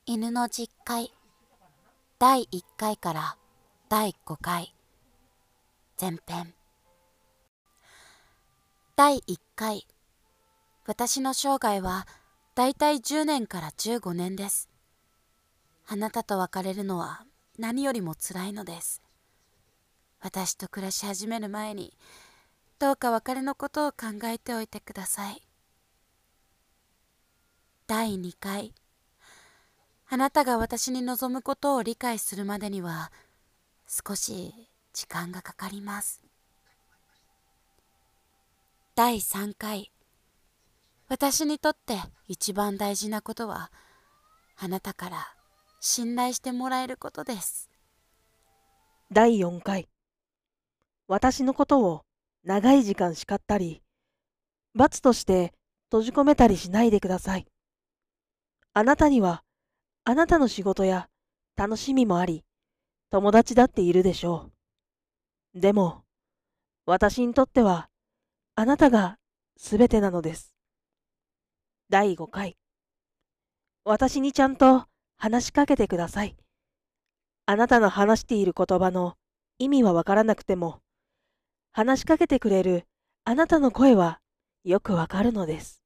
犬の実会第1回から第5回前編。第1回。私の生涯はだいたい10年から15年です。あなたと別れるのは何よりも辛いのです。私と暮らし始める前にどうか別れのことを考えておいてください。第2回。あなたが私に望むことを理解するまでには少し時間がかかります。第3回。私にとって一番大事なことはあなたから信頼してもらえることです。 第4回。私のことを長い時間叱ったり、罰として閉じ込めたりしないでください。あなたにはあなたの仕事や楽しみもあり、友達だっているでしょう。でも、私にとってはあなたがすべてなのです。第5回。私にちゃんと話しかけてください。あなたの話している言葉の意味はわからなくても、話しかけてくれるあなたの声はよくわかるのです。